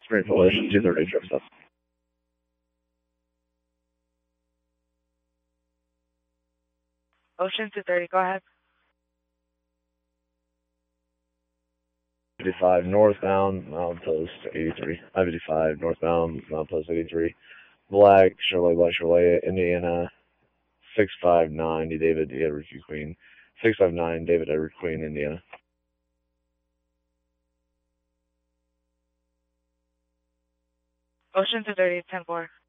Springfield, 230, trip stop. Ocean 230, go ahead. 55 northbound, Milepost 83. I-55 northbound, Milepost 83. Black Chevrolet, Indiana 659, David Edward Queen. 659, David Edward Queen, Indiana. Ocean 230, 10-4.